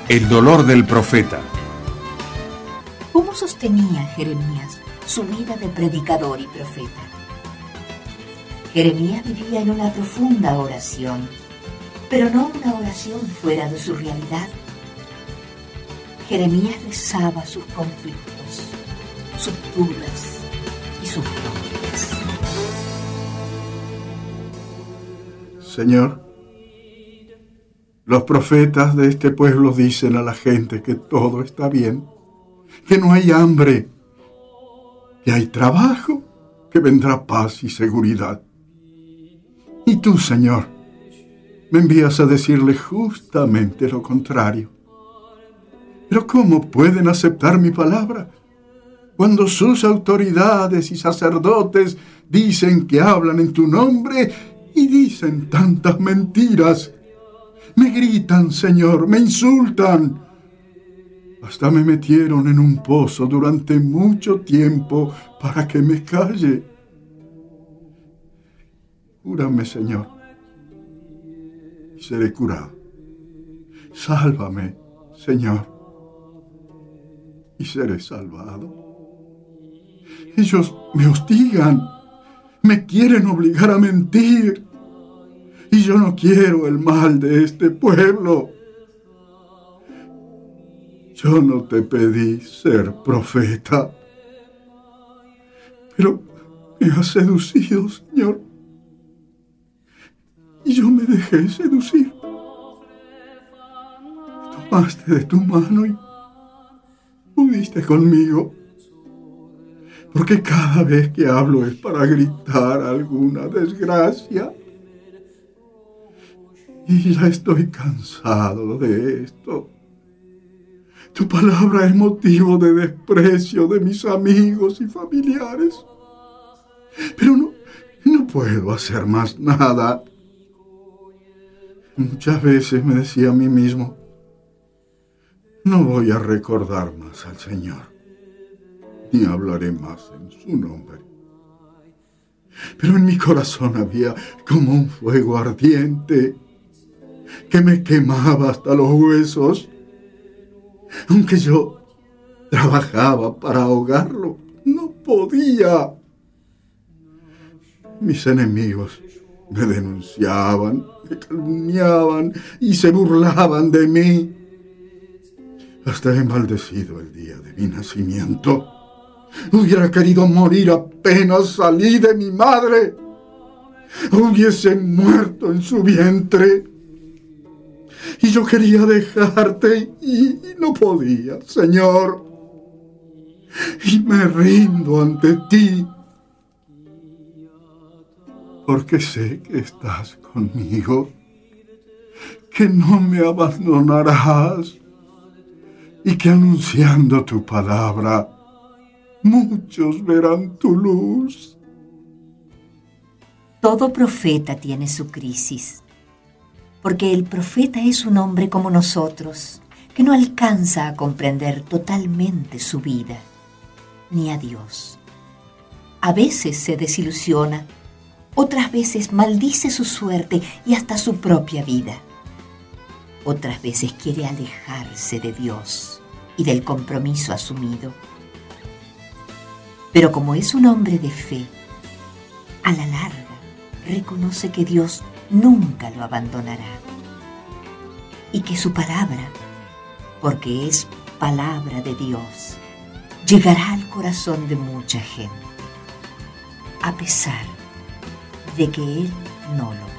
El dolor del profeta. ¿Cómo sostenía Jeremías su vida de predicador y profeta? Jeremías vivía en una profunda oración, pero no una oración fuera de su realidad. Jeremías rezaba sus conflictos, sus dudas y sus nombres. Señor, los profetas de este pueblo dicen a la gente que todo está bien, que no hay hambre, que hay trabajo, que vendrá paz y seguridad. Y tú, Señor, me envías a decirle justamente lo contrario. Pero ¿cómo pueden aceptar mi palabra cuando sus autoridades y sacerdotes dicen que hablan en tu nombre y dicen tantas mentiras? Me gritan, Señor, me insultan. Hasta me metieron en un pozo durante mucho tiempo para que me calle. Cúrame, Señor, y seré curado. Sálvame, Señor, y seré salvado. Ellos me hostigan, me quieren obligar a mentir, y yo no quiero el mal de este pueblo. Yo no te pedí ser profeta, pero me has seducido, Señor, y yo me dejé seducir. Tomaste de tu mano y pudiste conmigo, porque cada vez que hablo es para gritar alguna desgracia. Y ya estoy cansado de esto. Tu palabra es motivo de desprecio de mis amigos y familiares. Pero no puedo hacer más nada. Muchas veces me decía a mí mismo, no voy a recordar más al Señor, ni hablaré más en su nombre. Pero en mi corazón había como un fuego ardiente que me quemaba hasta los huesos. Aunque yo trabajaba para ahogarlo, no podía. Mis enemigos me denunciaban, me calumniaban y se burlaban de mí. Hasta he maldecido el día de mi nacimiento. Hubiera querido morir apenas salí de mi madre. Hubiese muerto en su vientre. Y yo quería dejarte y no podía, Señor. Y me rindo ante ti, porque sé que estás conmigo, que no me abandonarás y que anunciando tu palabra, muchos verán tu luz. Todo profeta tiene su crisis, porque el profeta es un hombre como nosotros, que no alcanza a comprender totalmente su vida, ni a Dios. A veces se desilusiona, otras veces maldice su suerte y hasta su propia vida. Otras veces quiere alejarse de Dios y del compromiso asumido. Pero como es un hombre de fe, a la larga reconoce que Dios nunca lo abandonará y que su palabra, porque es palabra de Dios, llegará al corazón de mucha gente, a pesar de que Él no lo